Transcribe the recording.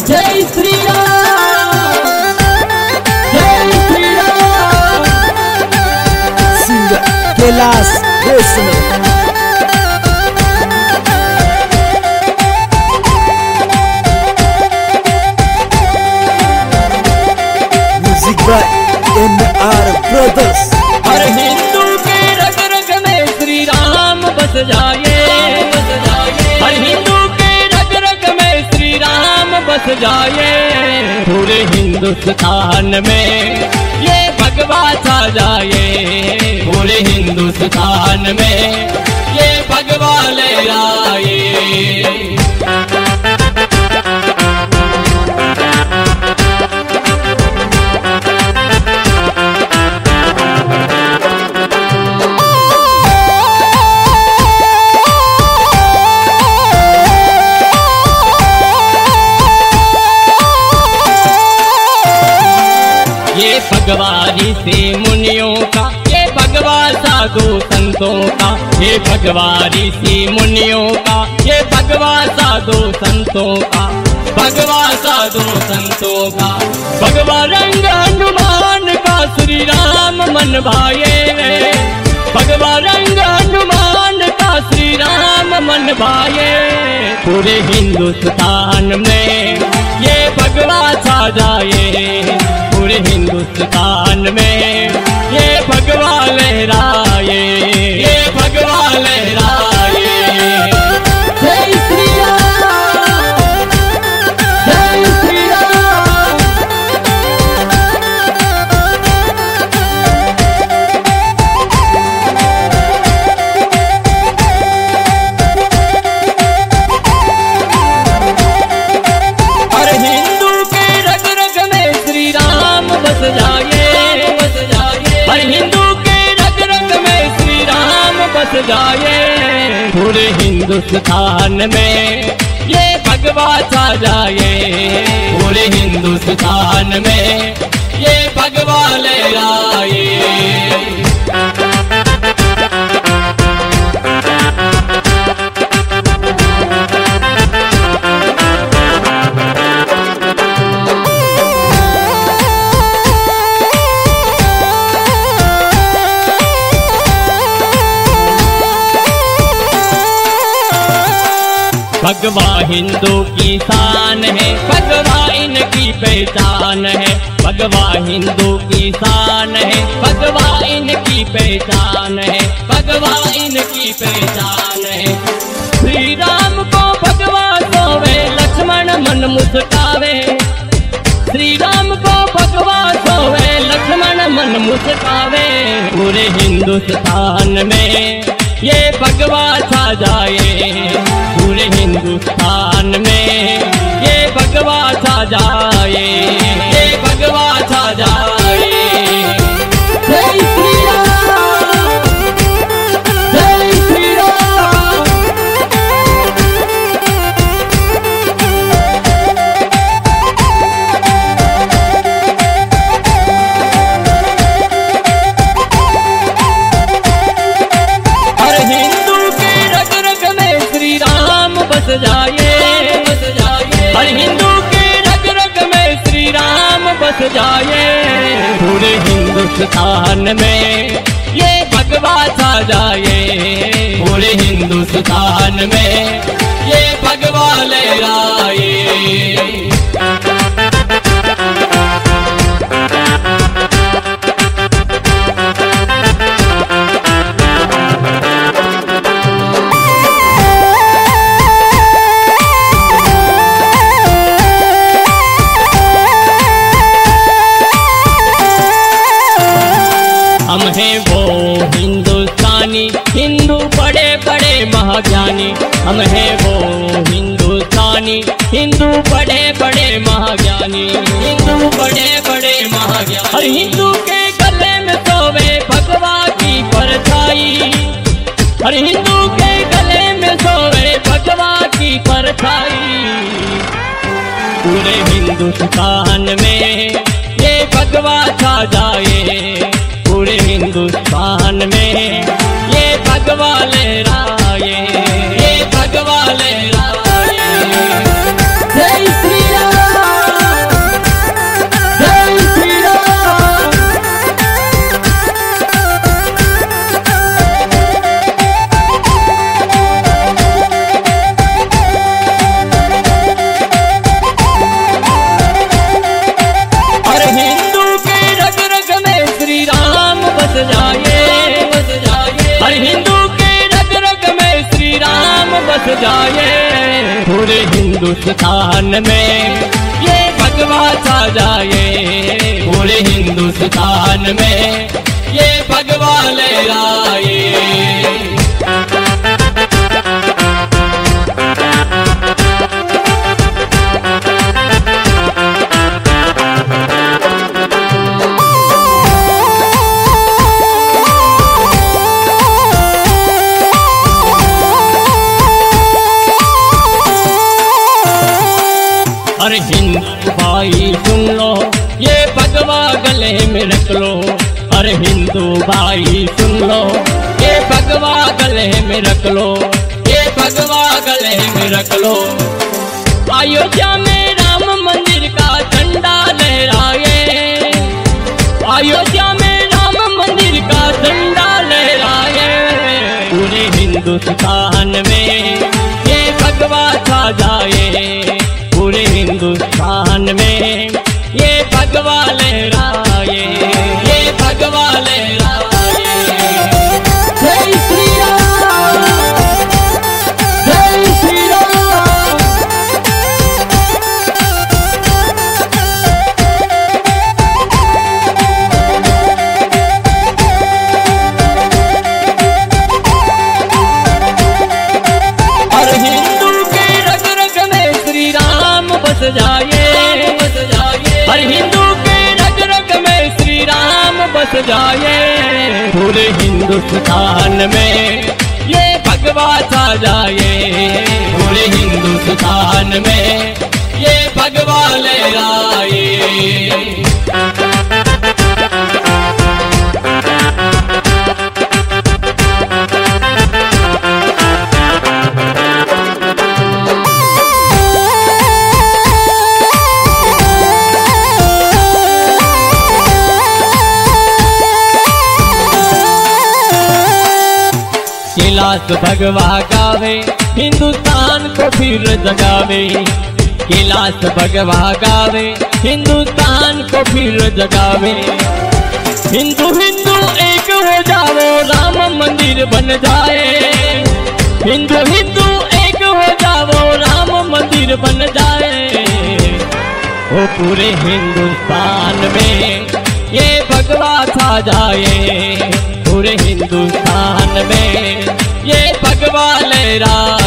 जय श्री राम, जय Shri Ram. Singer Kailash Vaishnav. Music by NR brothers. हर हिंदू के रग रग में श्री राम बस जाए, हर हिंदू के रग रग में श्री राम बस जाए। पूरे हिंदुस्तान में ये भगवा छा जाए, पूरे हिंदुस्तान में ये भगवा ले आए। ये भगवा ऋषि मुनियों का, ये भगवा साधु संतों का, ये भगवा ऋषि मुनियों का, ये भगवा साधु संतों का, भगवा साधु संतों का। भगवा रंग हनुमान का श्री राम मन भाए, भगवा रंग हनुमान का श्री राम मन भाए। पूरे हिंदुस्तान में ये भगवा छा जाए, पूरे हिंदुस्तान में ये भगवा लहराए, ये भगवा लहराए। जय श्री राम, जय श्री राम। हर हिंदू के रग रग में श्री राम बस जाए, हर हिंदू के रग रग में श्री राम बस जाए। पूरे हिंदुस्तान में ये भगवा छा जाए, पूरे हिंदुस्तान में ये भगवा लहराए। भगवा हिंदू की शान है, भगवा इनकी पहचान है, भगवा हिंदू की शान है, भगवा इनकी पहचान है, भगवा इनकी पहचान है। श्री राम को भगवा सोवे, लक्ष्मण मन मुस्कावे, श्री राम को भगवा सोवे, लक्ष्मण मन मुस्कावे। पूरे हिंदुस्तान में ये भगवा छा जाए, पूरे हिंदुस्तान में ये भगवा छा जाए, ये भगवा छा जाए। जय श्री राम, जय श्री राम। हर हिंदू के रग रग में श्री राम बस जाए, हर हिंदू के रग रग में श्री राम बस जाए। पूरे हिंदुस्तान में ये भगवा छा जाए, पूरे हिंदुस्तान में ये भगवा लहराए। हम हैं वो हिंदुस्तानी, हिंदू बड़े बड़े महाज्ञानी, हम हैं वो हिंदुस्तानी, हिंदू बड़े बड़े महाज्ञानी, हिंदू बड़े बड़े महाज्ञानी। हर हिंदू के गले में सोवे भगवा की परछाई, हर हिंदू के गले में सोवे भगवा की परछाई। पूरे हिंदुस्तान में ये भगवा छा जाए, पूरे हिंदुस्तान में ये भगवा लहराए, ये भगवा लहराए। जय श्री राम। पूरे हिंदुस्तान में ये भगवा छा जाए, पूरे हिंदुस्तान में ये भगवा लहराए। अरे हिंदू भाई सुन लो ये भगवा गले में रख लो, अरे हिंदू भाई सुन लो ये भगवा गले में रख लो, ये भगवा गले में रख लो। अयोध्या में राम मंदिर का झंडा लहराए, अयोध्या में राम मंदिर का झंडा लहराए। पूरे हिंदुस्तान में ये भगवा छा जाए, पूरे हिंदुस्तान में ये भगवा लहराए, ये भगवा लहराए। जय श्री राम, जय श्री राम। और हिंदू के रग रग में श्री राम बस जाए, बस जाए। हर हिंदू के रग रग में श्री राम बस जाए। पूरे हिंदुस्तान में ये भगवा छा जाए, पूरे हिंदुस्तान में ये भगवा लहराए। कैलाश भगवा गावे हिंदुस्तान को फिर जगावे, कैलाश भगवा गावे हिंदुस्तान को फिर जगावे। हिंदू हिंदू एक हो जाओ राम मंदिर बन जाए, हिंदू हिंदू एक हो जाओ राम मंदिर बन जाए। ओ पूरे हिंदुस्तान में ये भगवा छा जाए, पूरे हिंदुस्तान में ये भगवा लहरा